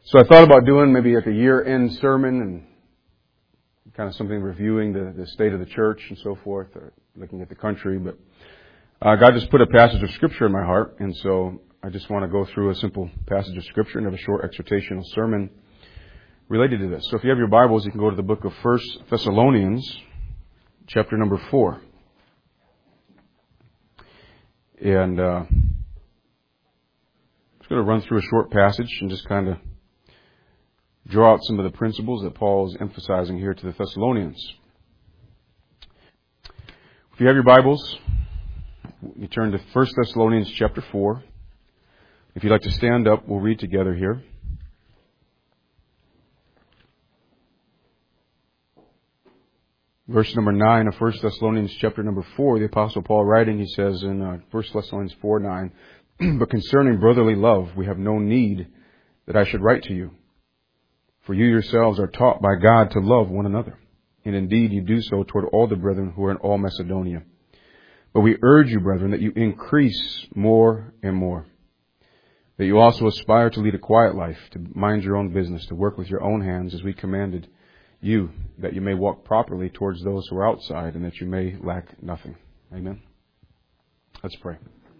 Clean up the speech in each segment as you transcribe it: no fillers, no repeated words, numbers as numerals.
So I thought about doing maybe like a year-end sermon and kind of something reviewing the state of the church and so forth, or looking at the country. But God just put a passage of Scripture in my heart, and so I just want to go through a simple passage of Scripture and have a short exhortational sermon related to this. So if you have your Bibles, you can go to the book of 1 Thessalonians, chapter number 4. And I'm just going to run through a short passage and just kind of draw out some of the principles that Paul is emphasizing here to the Thessalonians. If you have your Bibles, you turn to 1 Thessalonians chapter 4. If you'd like to stand up, we'll read together here. Verse number 9 of 1 Thessalonians chapter number 4, the Apostle Paul writing, he says in 1 Thessalonians 4:9, "But concerning brotherly love, we have no need that I should write to you. For you yourselves are taught by God to love one another. And indeed you do so toward all the brethren who are in all Macedonia. But we urge you, brethren, that you increase more and more. That you also aspire to lead a quiet life, to mind your own business, to work with your own hands as we commanded you, that you may walk properly towards those who are outside, and that you may lack nothing." Amen. Let's pray.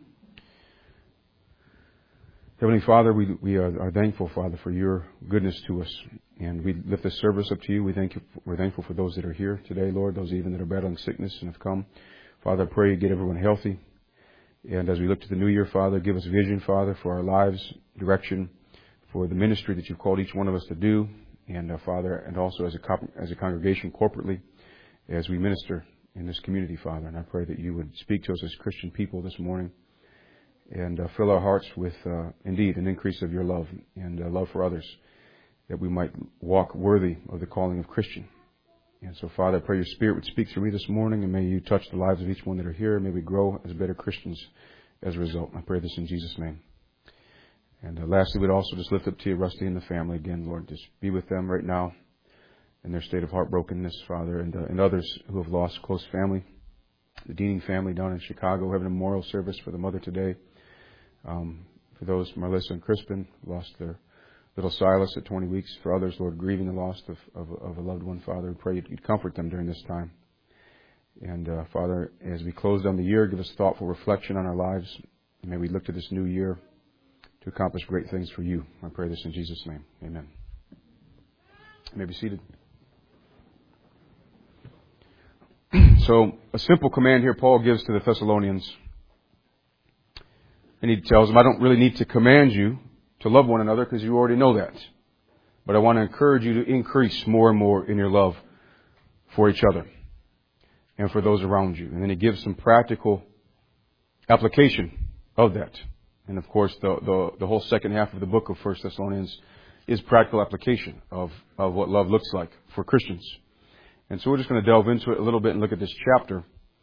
Heavenly Father, we are thankful, Father, for your goodness to us. And we lift this service up to you. We're thankful for those that are here today, Lord, those even that are battling sickness and have come. Father, I pray you get everyone healthy. And as we look to the new year, Father, give us vision, Father, for our lives, direction, for the ministry that you've called each one of us to do. And Father, and also as a congregation corporately, as we minister in this community, Father. And I pray that you would speak to us as Christian people this morning and fill our hearts with, indeed, an increase of your love and love for others, that we might walk worthy of the calling of Christian. And so, Father, I pray your Spirit would speak through me this morning, and may you touch the lives of each one that are here, and may we grow as better Christians as a result. I pray this in Jesus' name. And lastly, we'd also just lift up to you Rusty and the family again, Lord. Just be with them right now in their state of heartbrokenness, Father, and others who have lost close family. The Deaning family down in Chicago, we're having a memorial service for the mother today. For those, Marlissa and Crispin, lost their little Silas at 20 weeks. For others, Lord, grieving the loss of a loved one, Father, we pray you'd comfort them during this time. And Father, as we close down the year, give us thoughtful reflection on our lives. And may we look to this new year to accomplish great things for you. I pray this in Jesus' name. Amen. You may be seated. So, a simple command here Paul gives to the Thessalonians. And he tells them, I don't really need to command you to love one another because you already know that. But I want to encourage you to increase more and more in your love for each other and for those around you. And then he gives some practical application of that. And of course, the whole second half of the book of 1 Thessalonians is practical application of what love looks like for Christians. And so we're just going to delve into it a little bit and look at this chapter.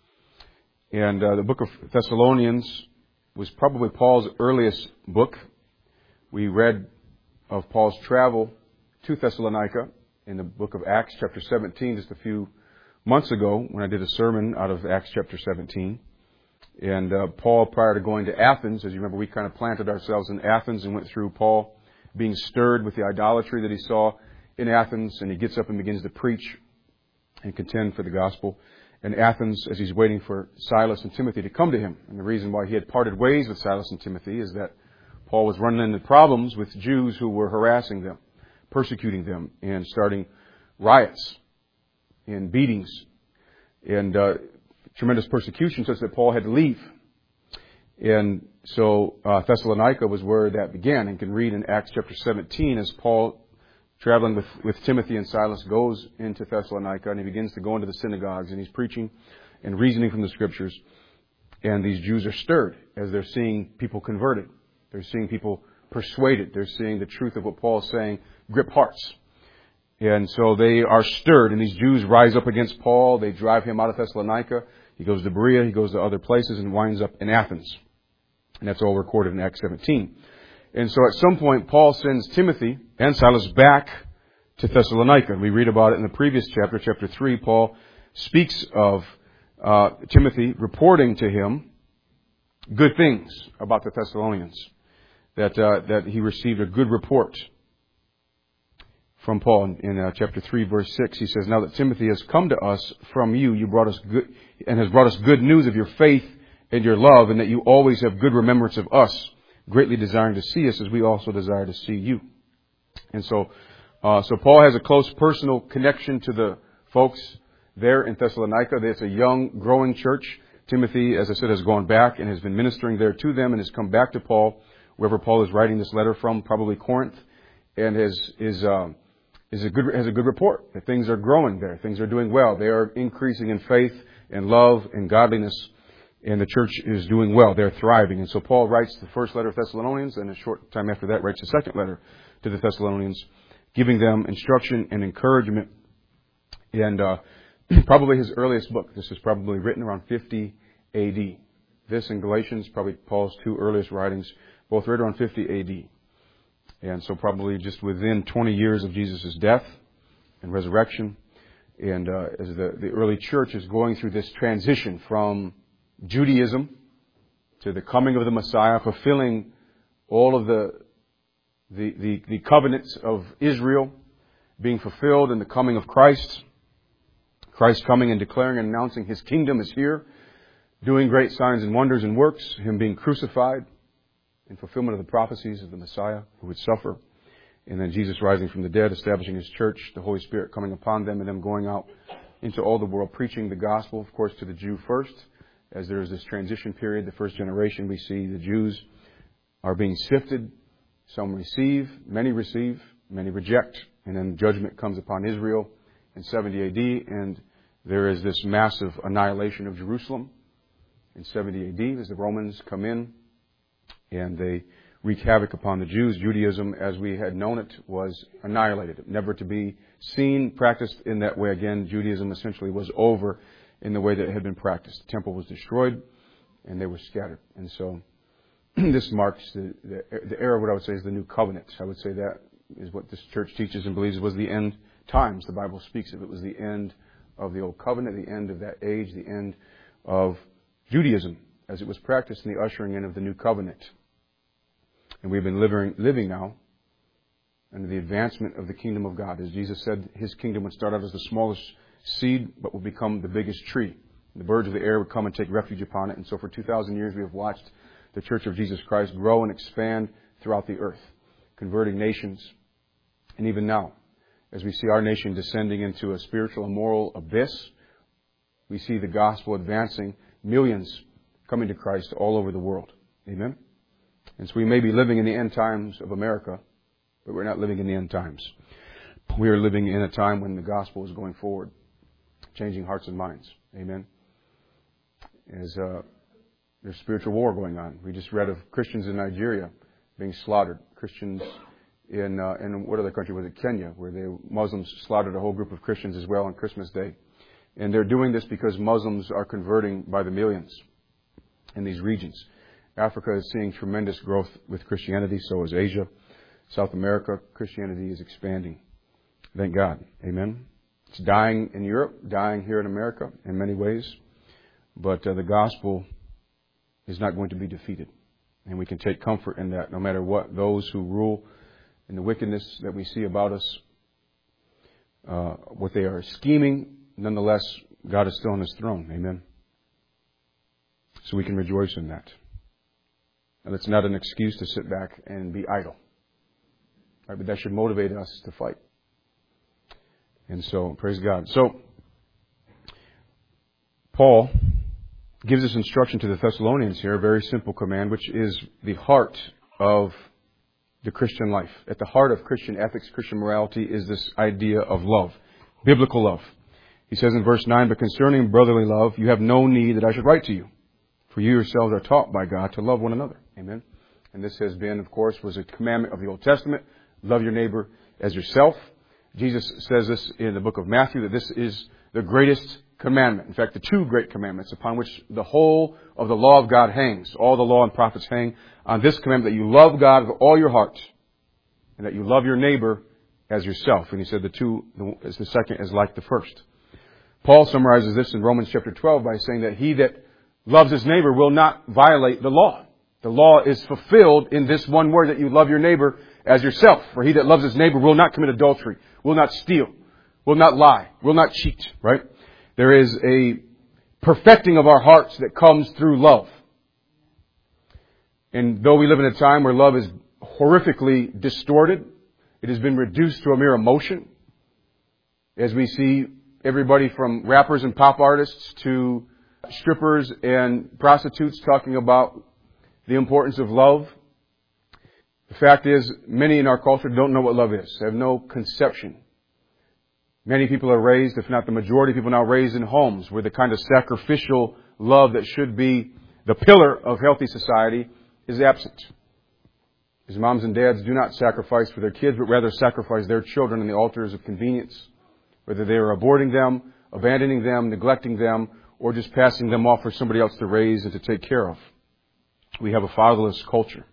And the book of Thessalonians was probably Paul's earliest book. We read of Paul's travel to Thessalonica in the book of Acts chapter 17 just a few months ago when I did a sermon out of Acts chapter 17. And Paul, prior to going to Athens, as you remember, we kind of planted ourselves in Athens and went through Paul being stirred with the idolatry that he saw in Athens. And he gets up and begins to preach and contend for the gospel in Athens as he's waiting for Silas and Timothy to come to him. And the reason why he had parted ways with Silas and Timothy is that Paul was running into problems with Jews who were harassing them, persecuting them, and starting riots and beatings and tremendous persecution, such that Paul had to leave. And so Thessalonica was where that began. And you can read in Acts chapter 17 as Paul, traveling with Timothy and Silas, goes into Thessalonica and he begins to go into the synagogues and he's preaching and reasoning from the Scriptures. And these Jews are stirred as they're seeing people converted. They're seeing people persuaded. They're seeing the truth of what Paul is saying grip hearts. And so they are stirred, and these Jews rise up against Paul. They drive him out of Thessalonica. He goes to Berea. He goes to other places and winds up in Athens. And that's all recorded in Acts 17. And so at some point, Paul sends Timothy and Silas back to Thessalonica. And we read about it in the previous chapter, chapter 3. Paul speaks of Timothy reporting to him good things about the Thessalonians, that he received a good report from Paul in chapter 3, verse 6. He says, "Now that Timothy has come to us from you, you brought us good, and has brought us good news of your faith and your love, and that you always have good remembrance of us, greatly desiring to see us as we also desire to see you." And so Paul has a close personal connection to the folks there in Thessalonica. It's a young, growing church. Timothy, as I said, has gone back and has been ministering there to them and has come back to Paul, wherever Paul is writing this letter from, probably Corinth, and has a good report that things are growing there. Things are doing well. They are increasing in faith and love and godliness, and the church is doing well. They're thriving. And so Paul writes the first letter of Thessalonians, and a short time after that writes the second letter to the Thessalonians, giving them instruction and encouragement. And probably his earliest book. This is probably written around 50 A.D. This and Galatians, probably Paul's two earliest writings, both written around 50 A.D. And so probably just within 20 years of Jesus' death and resurrection. And as the early church is going through this transition from Judaism to the coming of the Messiah, fulfilling all of the covenants of Israel being fulfilled in the coming of Christ. Christ coming and declaring and announcing His kingdom is here, doing great signs and wonders and works, Him being crucified in fulfillment of the prophecies of the Messiah who would suffer. And then Jesus rising from the dead, establishing His church, the Holy Spirit coming upon them, and them going out into all the world, preaching the gospel, of course, to the Jew first. As there is this transition period, the first generation, we see the Jews are being sifted. Some receive, many reject. And then judgment comes upon Israel in 70 A.D., and there is this massive annihilation of Jerusalem in 70 A.D. as the Romans come in and they wreak havoc upon the Jews. Judaism, as we had known it, was annihilated, never to be seen, practiced in that way again. Judaism essentially was over in the way that it had been practiced. The temple was destroyed and they were scattered. And so this marks the era of what I would say is the new covenant. I would say that is what this church teaches and believes was the end times. The Bible speaks of it was the end of the old covenant, the end of that age, the end of Judaism as it was practiced in the ushering in of the new covenant. And we've been living now under the advancement of the kingdom of God. As Jesus said, His kingdom would start out as the smallest seed, but will become the biggest tree. The birds of the air would come and take refuge upon it. And so for 2,000 years we have watched the Church of Jesus Christ grow and expand throughout the earth, converting nations. And even now, as we see our nation descending into a spiritual and moral abyss, we see the gospel advancing, millions coming to Christ all over the world. Amen? And so we may be living in the end times of America, but we're not living in the end times. We are living in a time when the gospel is going forward, changing hearts and minds. Amen? As there's spiritual war going on. We just read of Christians in Nigeria being slaughtered. Christians in what other country was it? Kenya, where the Muslims slaughtered a whole group of Christians as well on Christmas Day. And they're doing this because Muslims are converting by the millions in these regions. Africa is seeing tremendous growth with Christianity, so is Asia. South America, Christianity is expanding. Thank God. Amen. It's dying in Europe, dying here in America in many ways. But the gospel is not going to be defeated. And we can take comfort in that no matter what those who rule and the wickedness that we see about us, what they are scheming, nonetheless, God is still on His throne. Amen. So we can rejoice in that. And it's not an excuse to sit back and be idle. Right? But that should motivate us to fight. And so, praise God. So, Paul gives us instruction to the Thessalonians here, a very simple command, which is the heart of the Christian life. At the heart of Christian ethics, Christian morality is this idea of love, biblical love. He says in verse 9, "But concerning brotherly love, you have no need that I should write to you. For you yourselves are taught by God to love one another." Amen. And this has been, of course, was a commandment of the Old Testament. Love your neighbor as yourself. Jesus says this in the book of Matthew, that this is the greatest commandment. In fact, the two great commandments upon which the whole of the law of God hangs. All the law and prophets hang on this commandment, that you love God with all your heart and that you love your neighbor as yourself. And he said the second is like the first. Paul summarizes this in Romans chapter 12 by saying that he that loves his neighbor will not violate the law. The law is fulfilled in this one word, that you love your neighbor as yourself. For he that loves his neighbor will not commit adultery, will not steal, will not lie, will not cheat, right? There is a perfecting of our hearts that comes through love. And though we live in a time where love is horrifically distorted, it has been reduced to a mere emotion. As we see everybody from rappers and pop artists to strippers and prostitutes talking about the importance of love. The fact is, many in our culture don't know what love is. They have no conception. Many people are raised, if not the majority of people now, raised in homes where the kind of sacrificial love that should be the pillar of healthy society is absent. As moms and dads do not sacrifice for their kids, but rather sacrifice their children on the altars of convenience, whether they are aborting them, abandoning them, neglecting them, or just passing them off for somebody else to raise and to take care of. We have a fatherless culture.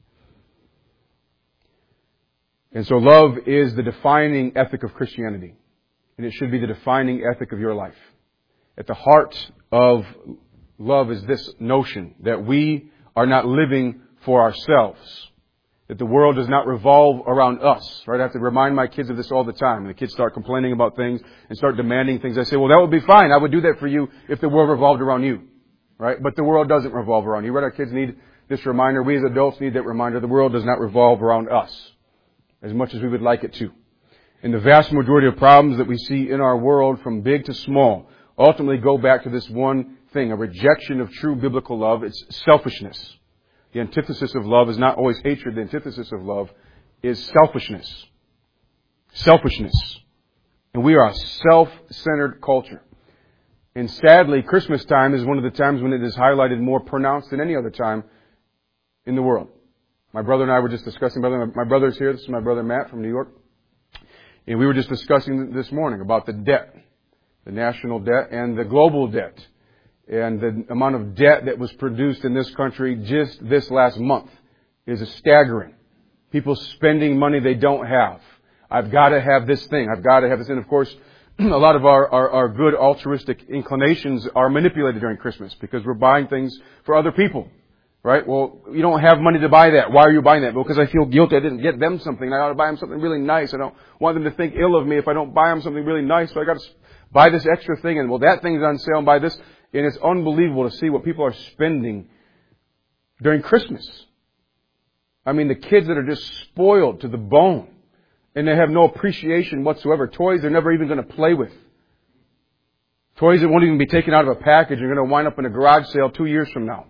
And so love is the defining ethic of Christianity. And it should be the defining ethic of your life. At the heart of love is this notion that we are not living for ourselves. That the world does not revolve around us. Right? I have to remind my kids of this all the time. When the kids start complaining about things and start demanding things, I say, well, that would be fine. I would do that for you if the world revolved around you. Right? But the world doesn't revolve around you. Right? Our kids need this reminder. We as adults need that reminder. The world does not revolve around us as much as we would like it to. And the vast majority of problems that we see in our world, from big to small, ultimately go back to this one thing, a rejection of true biblical love. It's selfishness. The antithesis of love is not always hatred. The antithesis of love is selfishness. Selfishness. And we are a self-centered culture. And sadly, Christmas time is one of the times when it is highlighted more pronounced than any other time in the world. My brother and I were just discussing, my brother's here. This is my brother Matt from New York. And we were just discussing this morning about the debt, the national debt and the global debt. And the amount of debt that was produced in this country just this last month is staggering. People spending money they don't have. I've got to have this thing. I've got to have this. And of course, a lot of our good altruistic inclinations are manipulated during Christmas because we're buying things for other people. Right? Well, you don't have money to buy that. Why are you buying that? Well, because I feel guilty. I didn't get them something. I ought to buy them something really nice. I don't want them to think ill of me if I don't buy them something really nice. So I got to buy this extra thing. And well, that thing's on sale and buy this. And it's unbelievable to see what people are spending during Christmas. I mean, the kids that are just spoiled to the bone. And they have no appreciation whatsoever. Toys they're never even going to play with. Toys that won't even be taken out of a package are going to wind up in a garage sale 2 years from now.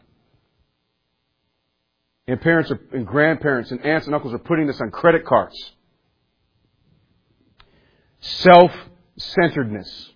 And parents and grandparents and aunts and uncles are putting this on credit cards. Self-centeredness.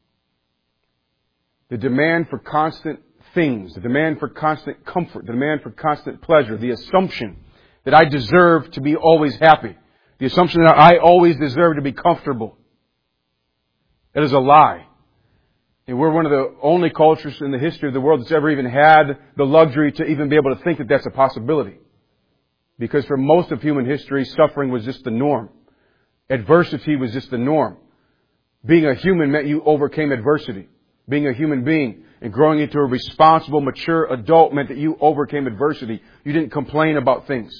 The demand for constant things. The demand for constant comfort. The demand for constant pleasure. The assumption that I deserve to be always happy. The assumption that I always deserve to be comfortable. That is a lie. And we're one of the only cultures in the history of the world that's ever even had the luxury to even be able to think that that's a possibility. Because for most of human history, suffering was just the norm. Adversity was just the norm. Being a human meant you overcame adversity. Being a human being and growing into a responsible, mature adult meant that you overcame adversity. You didn't complain about things.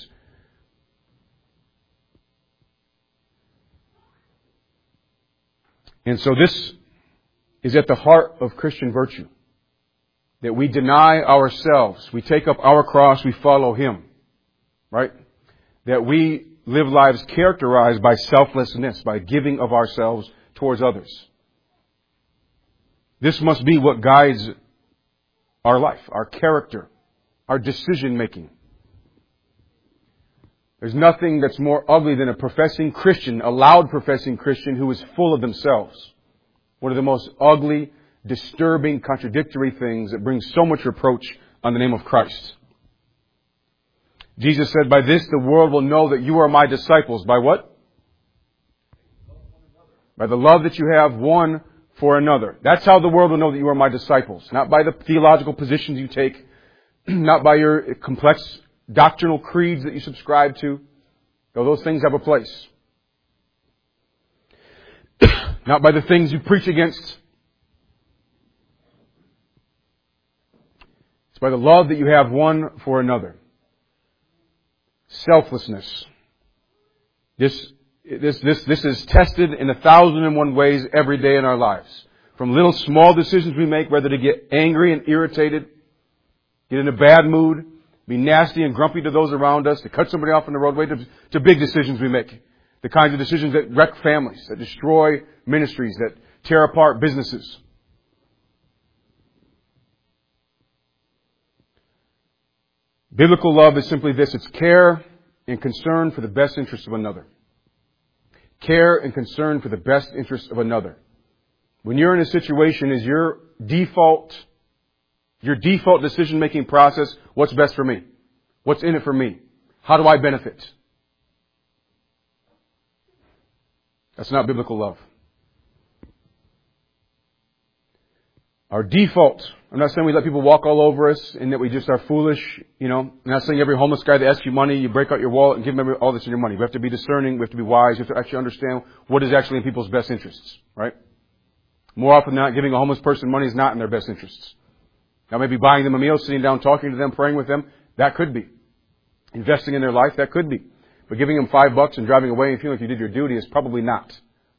And so this is at the heart of Christian virtue. That we deny ourselves. We take up our cross. We follow Him. Right? That we live lives characterized by selflessness, by giving of ourselves towards others. This must be what guides our life, our character, our decision making. There's nothing that's more ugly than a professing Christian, a loud professing Christian who is full of themselves. One of the most ugly, disturbing, contradictory things that brings so much reproach on the name of Christ. Jesus said, by this the world will know that you are my disciples. By what? By the love that you have one for another. That's how the world will know that you are my disciples. Not by the theological positions you take. Not by your complex doctrinal creeds that you subscribe to. Though those things have a place. Not by the things you preach against. It's by the love that you have one for another. Selflessness. This is tested in 1,001 ways every day in our lives. From little small decisions we make, whether to get angry and irritated, get in a bad mood, be nasty and grumpy to those around us, to cut somebody off on the roadway, to big decisions we make. The kinds of decisions that wreck families, that destroy ministries, that tear apart businesses. Biblical love is simply this. It's care and concern for the best interest of another. Care and concern for the best interest of another. When you're in a situation, is your default decision-making process, what's best for me? What's in it for me? How do I benefit? That's not biblical love. Our default, I'm not saying we let people walk all over us and that we just are foolish, I'm not saying every homeless guy that asks you money, you break out your wallet and give them all this in your money. We have to be discerning, we have to be wise, we have to actually understand what is actually in people's best interests, right? More often than not, giving a homeless person money is not in their best interests. Now maybe buying them a meal, sitting down, talking to them, praying with them, that could be. Investing in their life, that could be. But giving them $5 and driving away and feeling like you did your duty is probably not.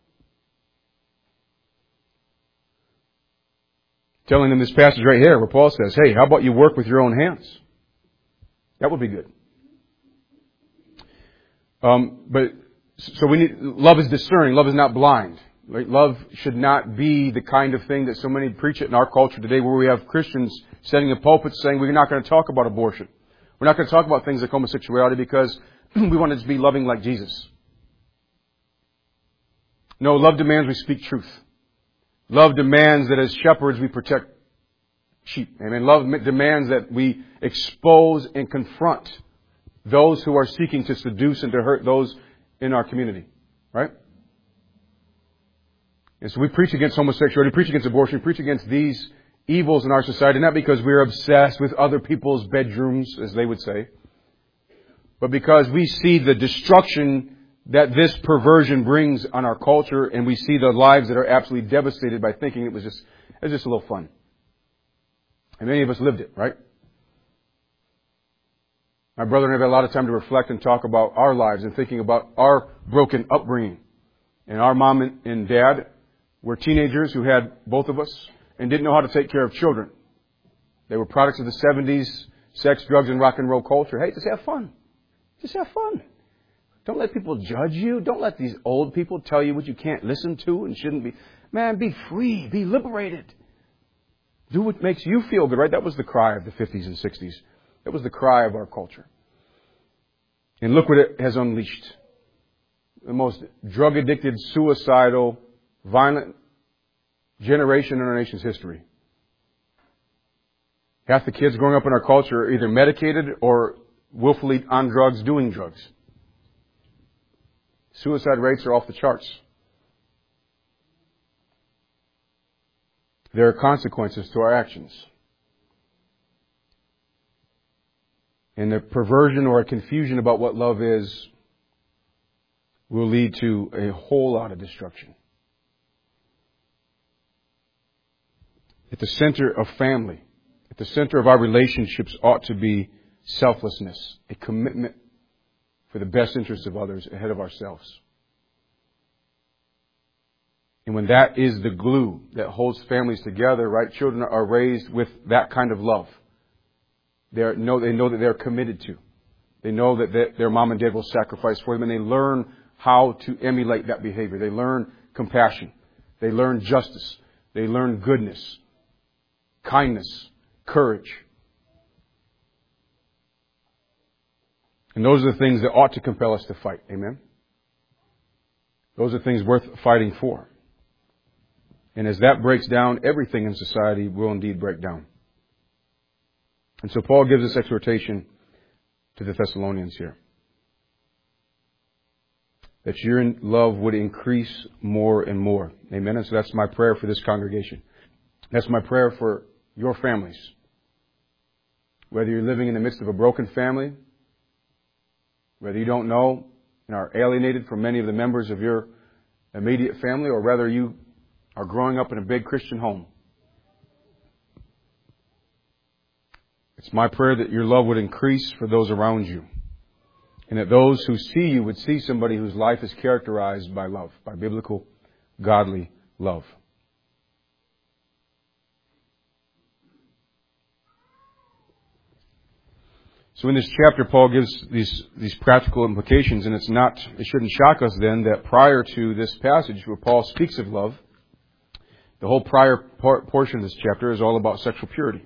Telling them this passage right here where Paul says, hey, how about you work with your own hands? That would be good. So love is discerning. Love is not blind. Right? Love should not be the kind of thing that so many preach it in our culture today, where we have Christians standing in pulpits saying we're not going to talk about abortion. We're not going to talk about things like homosexuality because we want to be loving like Jesus. No, love demands we speak truth. Love demands that as shepherds we protect sheep. Amen. Love demands that we expose and confront those who are seeking to seduce and to hurt those in our community. Right? And so we preach against homosexuality, preach against abortion, preach against these evils in our society, not because we're obsessed with other people's bedrooms, as they would say, but because we see the destruction that this perversion brings on our culture, and we see the lives that are absolutely devastated by thinking it was just a little fun. And many of us lived it, right? My brother and I have had a lot of time to reflect and talk about our lives and thinking about our broken upbringing. And our mom and dad were teenagers who had both of us and didn't know how to take care of children. They were products of the 70s, sex, drugs, and rock and roll culture. Hey, just have fun. Just have fun. Don't let people judge you. Don't let these old people tell you what you can't listen to and shouldn't be. Man, be free. Be liberated. Do what makes you feel good, right? That was the cry of the 50s and 60s. That was the cry of our culture. And look what it has unleashed. The most drug-addicted, suicidal, violent generation in our nation's history. Half the kids growing up in our culture are either medicated or willfully on drugs, doing drugs. Suicide rates are off the charts. There are consequences to our actions. And the perversion or a confusion about what love is will lead to a whole lot of destruction. At the center of family, at the center of our relationships ought to be selflessness, a commitment for the best interests of others ahead of ourselves. And when that is the glue that holds families together, right, children are raised with that kind of love. They know that they're committed to. They know that their mom and dad will sacrifice for them, and they learn how to emulate that behavior. They learn compassion. They learn justice. They learn goodness, kindness, courage. And those are the things that ought to compel us to fight. Amen? Those are things worth fighting for. And as that breaks down, everything in society will indeed break down. And so Paul gives this exhortation to the Thessalonians here. That your love would increase more and more. Amen? And so that's my prayer for this congregation. That's my prayer for your families. Whether you're living in the midst of a broken family, whether you don't know and are alienated from many of the members of your immediate family, or whether you are growing up in a big Christian home. It's my prayer that your love would increase for those around you. And that those who see you would see somebody whose life is characterized by love, by biblical, godly love. So in this chapter, Paul gives these practical implications, and it shouldn't shock us then that prior to this passage where Paul speaks of love, the whole prior portion of this chapter is all about sexual purity.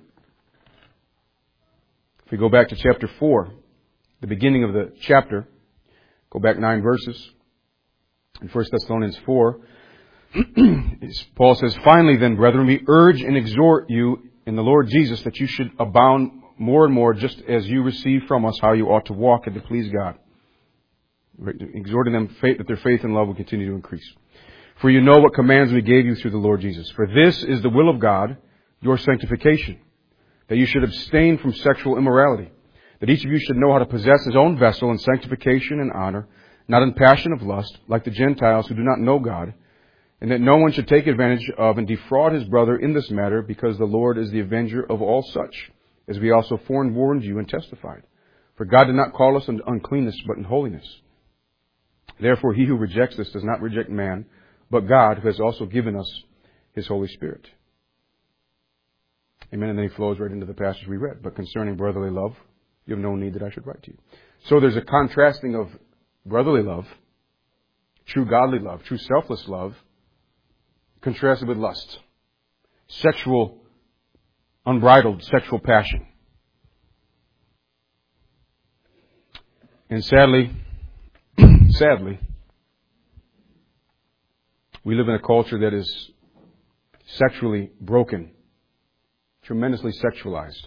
If we go back to chapter 4, the beginning of the chapter, go back 9 verses, in 1 Thessalonians 4, Paul says, "Finally then, brethren, we urge and exhort you in the Lord Jesus that you should abound more and more, just as you receive from us how you ought to walk and to please God." Exhorting them that their faith and love will continue to increase. "For you know what commands we gave you through the Lord Jesus. For this is the will of God, your sanctification, that you should abstain from sexual immorality, that each of you should know how to possess his own vessel in sanctification and honor, not in passion of lust, like the Gentiles who do not know God, and that no one should take advantage of and defraud his brother in this matter, because the Lord is the avenger of all such, as we also forewarned you and testified. For God did not call us in uncleanness, but in holiness. Therefore he who rejects this does not reject man, but God, who has also given us his Holy Spirit." Amen. And then he flows right into the passage we read. "But concerning brotherly love, you have no need that I should write to you." So there's a contrasting of brotherly love, true godly love, true selfless love, contrasted with lust, unbridled sexual passion. And sadly, we live in a culture that is sexually broken, tremendously sexualized.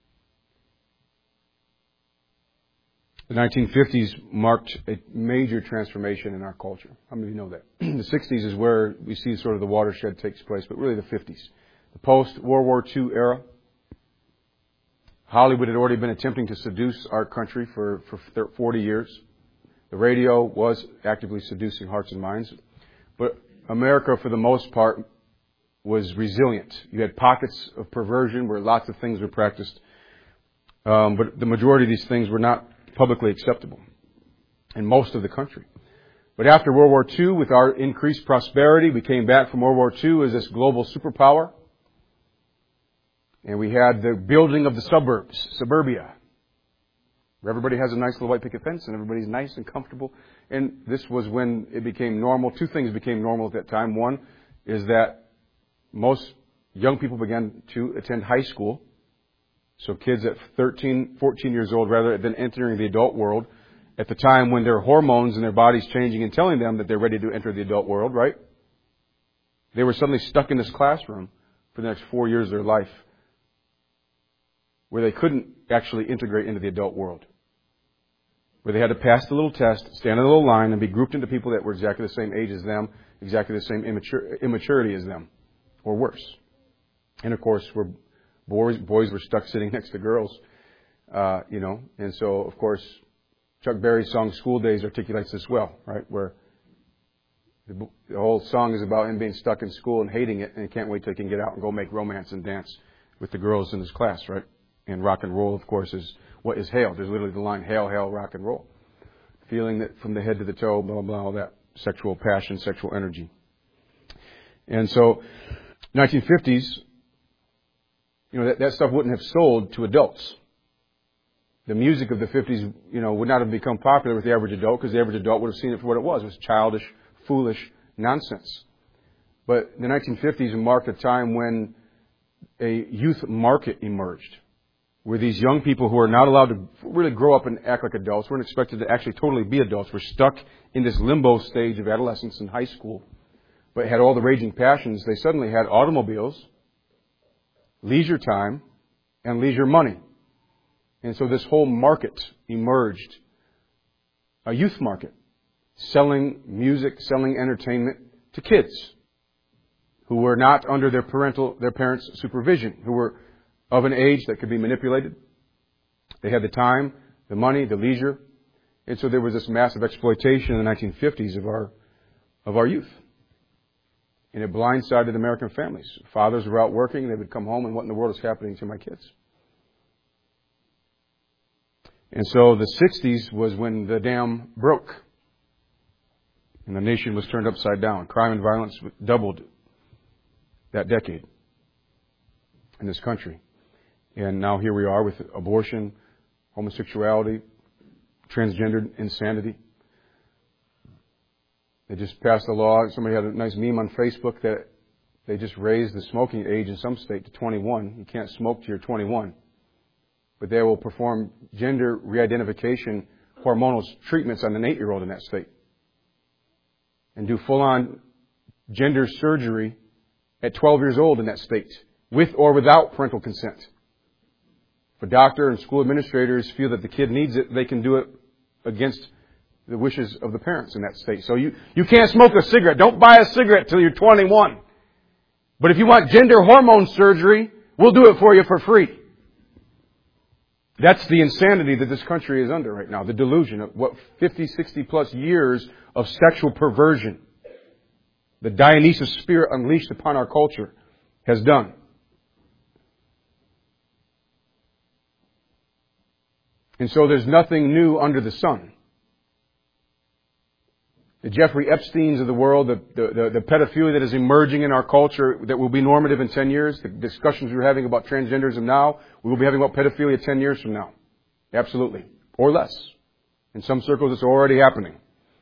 The 1950s marked a major transformation in our culture. How many of you know that? The 60s is where we see sort of the watershed takes place, but really the 50s. The post-World War II era. Hollywood had already been attempting to seduce our country for 40 years. The radio was actively seducing hearts and minds. But America, for the most part, was resilient. You had pockets of perversion where lots of things were practiced. But the majority of these things were not publicly acceptable in most of the country. But after World War II, with our increased prosperity, we came back from World War II as this global superpower. And we had the building of the suburbia, where everybody has a nice little white picket fence and everybody's nice and comfortable. And this was when it became normal. Two things became normal at that time. One is that most young people began to attend high school. So kids at 13, 14 years old, rather than entering the adult world, at the time when their hormones and their bodies changing and telling them that they're ready to enter the adult world, right? They were suddenly stuck in this classroom for the next 4 years of their life, where they couldn't actually integrate into the adult world, where they had to pass the little test, stand in a little line, and be grouped into people that were exactly the same age as them, exactly the same immaturity as them, or worse. And of course, boys were stuck sitting next to girls, and so of course, Chuck Berry's song "School Days" articulates this well, right? Where the whole song is about him being stuck in school and hating it, and can't wait till he can get out and go make romance and dance with the girls in his class, right? And rock and roll, of course, is what is hail. There's literally the line, "Hail, hail, rock and roll." Feeling that from the head to the toe, blah, blah, blah, all that sexual passion, sexual energy. And so, 1950s, that stuff wouldn't have sold to adults. The music of the 50s, would not have become popular with the average adult, because the average adult would have seen it for what it was. It was childish, foolish nonsense. But the 1950s marked a time when a youth market emerged, where these young people who are not allowed to really grow up and act like adults, weren't expected to actually totally be adults, were stuck in this limbo stage of adolescence and high school, but had all the raging passions. They suddenly had automobiles, leisure time, and leisure money. And so this whole market emerged, a youth market, selling music, selling entertainment to kids who were not under their parents' supervision, who were of an age that could be manipulated. They had the time, the money, the leisure. And so there was this massive exploitation in the 1950s of our youth. And it blindsided American families. Fathers were out working, they would come home and what in the world is happening to my kids? And so the 60s was when the dam broke. And the nation was turned upside down. Crime and violence doubled that decade in this country. And now here we are with abortion, homosexuality, transgender insanity. They just passed a law. Somebody had a nice meme on Facebook that they just raised the smoking age in some state to 21. You can't smoke till you're 21. But they will perform gender re-identification hormonal treatments on an 8-year-old in that state. And do full-on gender surgery at 12 years old in that state, with or without parental consent. If a doctor and school administrators feel that the kid needs it, they can do it against the wishes of the parents in that state. So you can't smoke a cigarette. Don't buy a cigarette till you're 21. But if you want gender hormone surgery, we'll do it for you for free. That's the insanity that this country is under right now. The delusion of what 50, 60 plus years of sexual perversion, the Dionysus spirit unleashed upon our culture, has done. And so there's nothing new under the sun. The Jeffrey Epsteins of the world, the pedophilia that is emerging in our culture that will be normative in 10 years, the discussions we're having about transgenderism now, we will be having about pedophilia 10 years from now. Absolutely. Or less. In some circles it's already happening.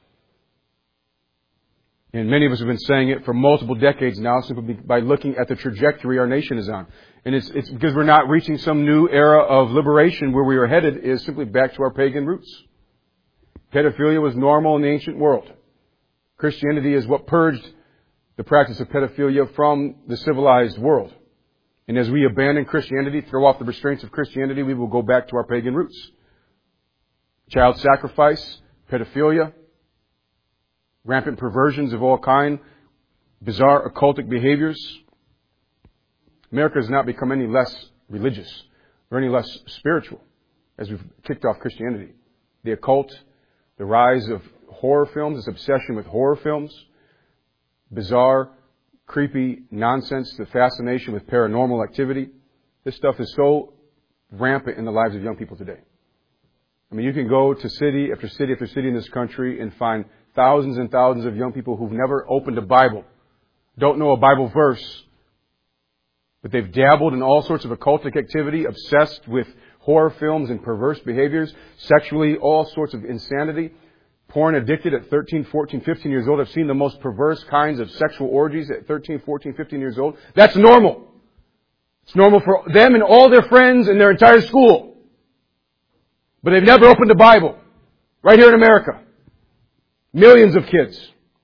And many of us have been saying it for multiple decades now, simply by looking at the trajectory our nation is on. And it's because we're not reaching some new era of liberation. Where we are headed is simply back to our pagan roots. Pedophilia was normal in the ancient world. Christianity is what purged the practice of pedophilia from the civilized world. And as we abandon Christianity, throw off the restraints of Christianity, we will go back to our pagan roots. Child sacrifice, pedophilia, rampant perversions of all kind, bizarre occultic behaviors. America has not become any less religious or any less spiritual as we've kicked off Christianity. The occult, the rise of horror films, this obsession with horror films, bizarre, creepy nonsense, the fascination with paranormal activity. This stuff is so rampant in the lives of young people today. I mean, you can go to city after city after city in this country and find thousands and thousands of young people who've never opened a Bible, don't know a Bible verse, but they've dabbled in all sorts of occultic activity, obsessed with horror films and perverse behaviors, sexually, all sorts of insanity. Porn addicted at 13, 14, 15 years old. I've seen the most perverse kinds of sexual orgies at 13, 14, 15 years old. That's normal. It's normal for them and all their friends and their entire school. But they've never opened a Bible. Right here in America. Millions of kids.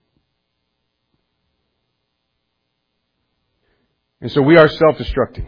And so we are self-destructing.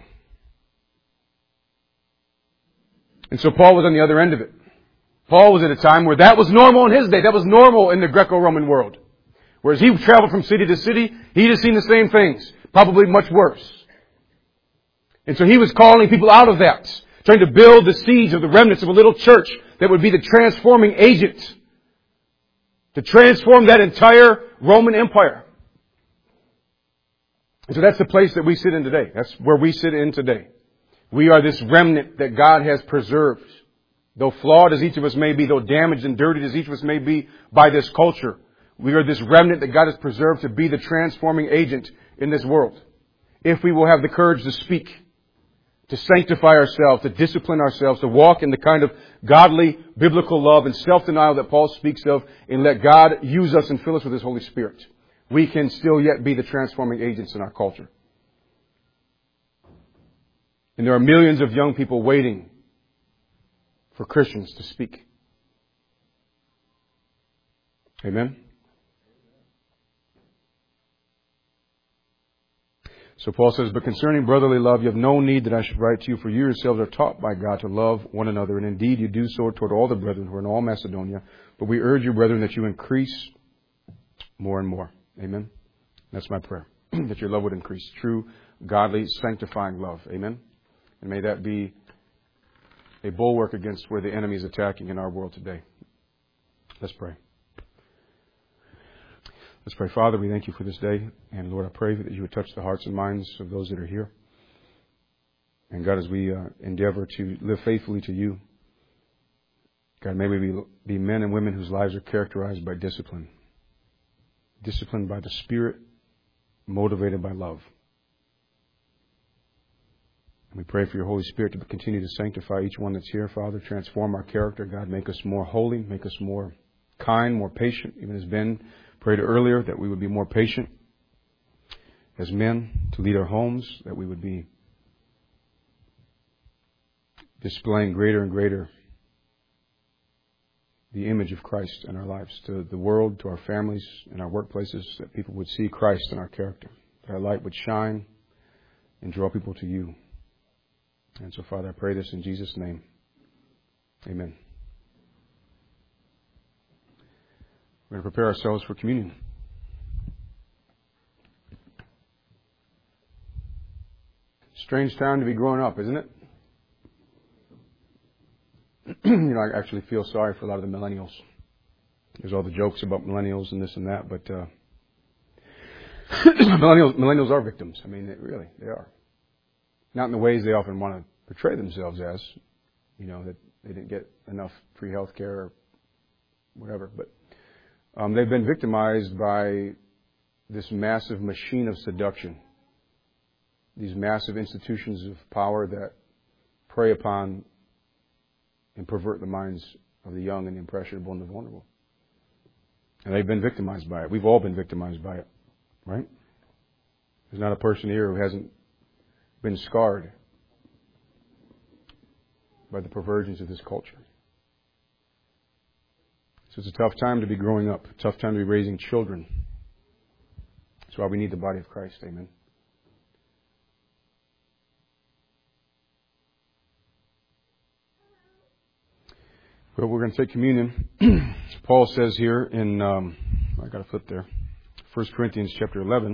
And so Paul was on the other end of it. Paul was at a time where that was normal in his day. That was normal in the Greco-Roman world. Whereas he traveled from city to city, he'd have seen the same things. Probably much worse. And so he was calling people out of that. Trying to build the seeds of the remnants of a little church that would be the transforming agent. To transform that entire Roman Empire. And so that's the place that we sit in today. That's where we sit in today. We are this remnant that God has preserved. Though flawed as each of us may be, though damaged and dirtied as each of us may be by this culture, we are this remnant that God has preserved to be the transforming agent in this world. If we will have the courage to speak, to sanctify ourselves, to discipline ourselves, to walk in the kind of godly, biblical love and self-denial that Paul speaks of, and let God use us and fill us with His Holy Spirit, we can still yet be the transforming agents in our culture. And there are millions of young people waiting for Christians to speak. Amen? So Paul says, but concerning brotherly love, you have no need that I should write to you, for you yourselves are taught by God to love one another. And indeed, you do so toward all the brethren who are in all Macedonia. But we urge you, brethren, that you increase more and more. Amen? That's my prayer, that your love would increase. True, godly, sanctifying love. Amen? And may that be a bulwark against where the enemy is attacking in our world today. Let's pray. Let's pray. Father, we thank you for this day. And Lord, I pray that you would touch the hearts and minds of those that are here. And God, as we endeavor to live faithfully to you, God, may we be men and women whose lives are characterized by discipline. Disciplined by the Spirit, motivated by love. And we pray for your Holy Spirit to continue to sanctify each one that's here, Father. Transform our character, God. Make us more holy. Make us more kind, more patient. Even as Ben prayed earlier, that we would be more patient as men to lead our homes, that we would be displaying greater and greater the image of Christ in our lives, to the world, to our families, and our workplaces, that people would see Christ in our character, that our light would shine and draw people to you. And so, Father, I pray this in Jesus' name. Amen. We're going to prepare ourselves for communion. Strange time to be growing up, isn't it? I actually feel sorry for a lot of the millennials. There's all the jokes about millennials and this and that, but millennials are victims. I mean, they are. Not in the ways they often want to portray themselves as, that they didn't get enough free health care or whatever. But they've been victimized by this massive machine of seduction, these massive institutions of power that prey upon and pervert the minds of the young and the impressionable and the vulnerable. And they've been victimized by it. We've all been victimized by it, right? There's not a person here who hasn't been scarred by the perversions of this culture. So it's a tough time to be growing up, a tough time to be raising children. That's why we need the body of Christ. Amen. Well, we're going to take communion. Paul says here in, I got to flip there, 1 Corinthians chapter 11,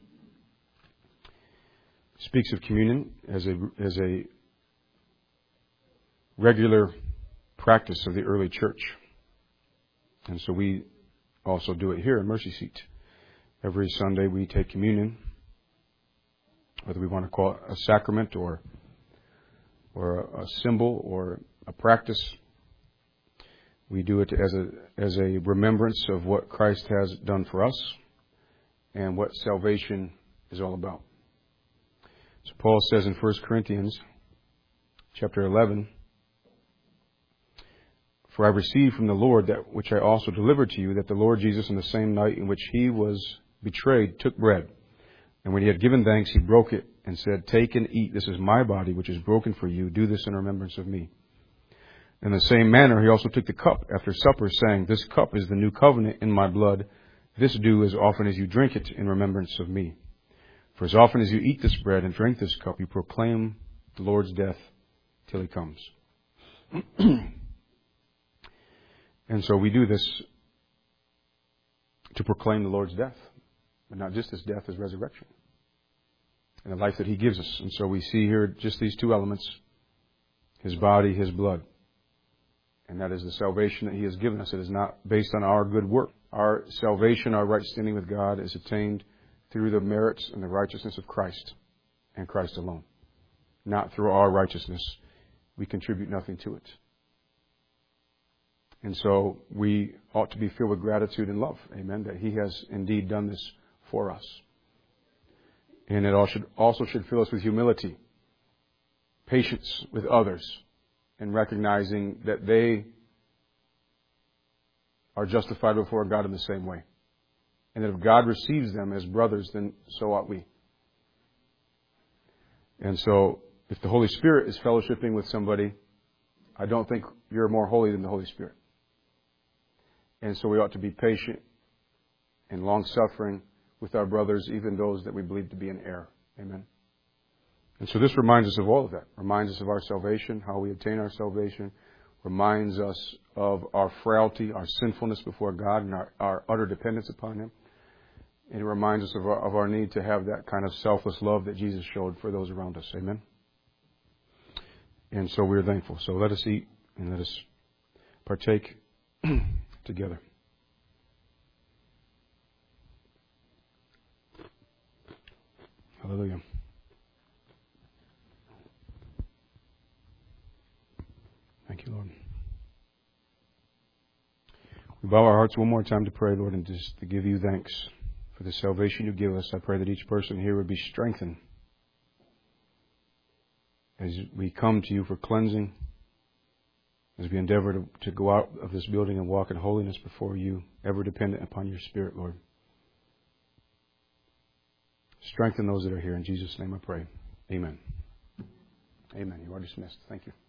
speaks of communion as a regular practice of the early church. And so we also do it here in Mercy Seat. Every Sunday we take communion, whether we want to call it a sacrament or a symbol or a practice. We do it as a remembrance of what Christ has done for us and what salvation is all about. So Paul says in 1 Corinthians chapter 11, "For I received from the Lord that which I also delivered to you, that the Lord Jesus, on the same night in which he was betrayed, took bread. And when he had given thanks, he broke it and said, 'Take and eat. This is my body, which is broken for you. Do this in remembrance of me.' In the same manner, he also took the cup after supper, saying, 'This cup is the new covenant in my blood. This do as often as you drink it in remembrance of me. For as often as you eat this bread and drink this cup, you proclaim the Lord's death till he comes.'" And so we do this to proclaim the Lord's death, but not just his death, his resurrection, and the life that he gives us. And so we see here just these two elements, his body, his blood. And that is the salvation that he has given us. It is not based on our good work. Our salvation, our right standing with God, is attained through the merits and the righteousness of Christ and Christ alone. Not through our righteousness. We contribute nothing to it. And so we ought to be filled with gratitude and love. Amen. That he has indeed done this for us. And it also should fill us with humility, patience with others, and recognizing that they are justified before God in the same way. And that if God receives them as brothers, then so ought we. And so, if the Holy Spirit is fellowshipping with somebody, I don't think you're more holy than the Holy Spirit. And so we ought to be patient and long-suffering with our brothers, even those that we believe to be in error. Amen. And so this reminds us of all of that. Reminds us of our salvation, how we obtain our salvation. Reminds us of our frailty, our sinfulness before God, and our utter dependence upon him. And it reminds us of our need to have that kind of selfless love that Jesus showed for those around us. Amen. And so we're thankful. So let us eat and let us partake together. Hallelujah. Thank you, Lord. We bow our hearts one more time to pray, Lord, and just to give you thanks for the salvation you give us. I pray that each person here would be strengthened as we come to you for cleansing, as we endeavor to go out of this building and walk in holiness before you, ever dependent upon your Spirit, Lord. Strengthen those that are here. In Jesus' name I pray. Amen. Amen. You are dismissed. Thank you.